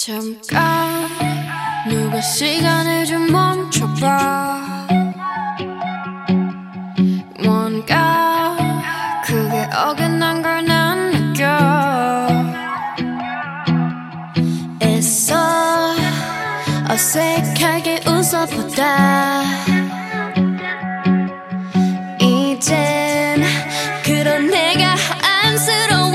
잠깐 누가 시간을 좀 멈춰봐. 뭔가 그게 어긋난 걸 난 느껴. 애써 어색하게 웃어보다 이젠 그런 내가 안쓰러워.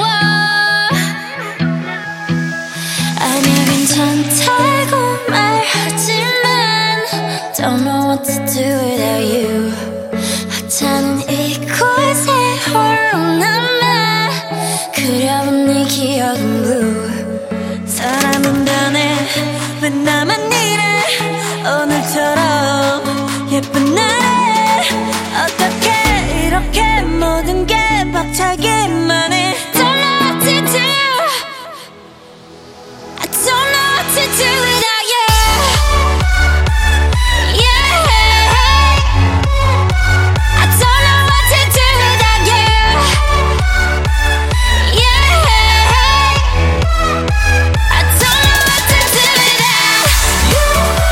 아니야 괜찮다고 말하지만 Don't know what to do without you. 하찮은 이곳에 홀로 남아 그려본 네 기억은 blue. 사람은 변해 왜 나만 이래. 오늘처럼 예쁜 날에 어떻게 이렇게 모든 게 벅차기만 해. Don't know what to do. I don't know what to do without you. Yeah, I don't know what to do without you. Yeah, I don't know what to do without you.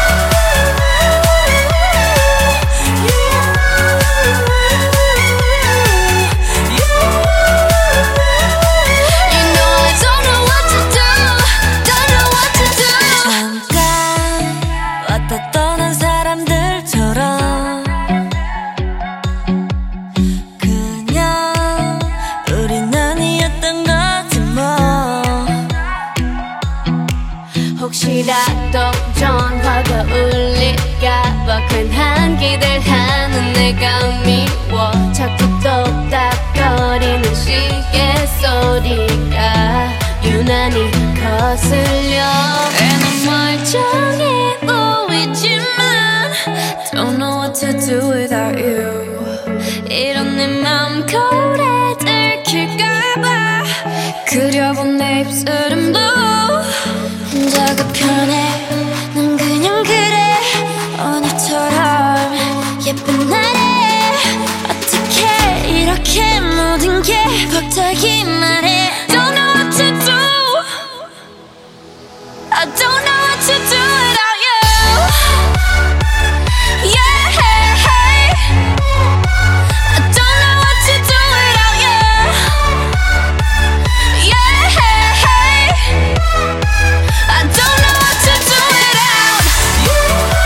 You know I don't know what to do. Don't know what to do. 잠깐 왔다 떠난 사람들처럼 그냥 우린 아니었던 거지 뭐. 혹시라도 전화가 울릴까봐 괜한 기대하는 내가 미워. 자꾸 똑딱거리는 시계 소리가 유난히 거슬려. 난 멀쩡해 보이지만 Don't know what to do without you. 이런 내 맘 거울에 들킬까봐 그려본 내 입술은 blue. 혼자가 편해 난 그냥 그래. 오늘처럼 예쁜 날에 어떻게 이렇게 모든 게 벅차기만 해. Don't know what to do. I don't know what to do without you. Yeah, I don't know what to do without you. Yeah, I don't know what to do without you.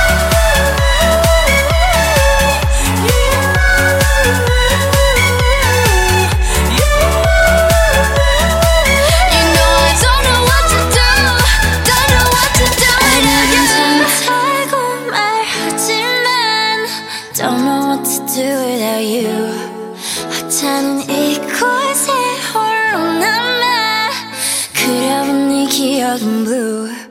You know I don't know what to do. Don't know what to do without you. 괜찮다고 말하지만 Don't know what to do without you. 하찮은 이곳에 홀로 남아 그려본 네 기억은 blue.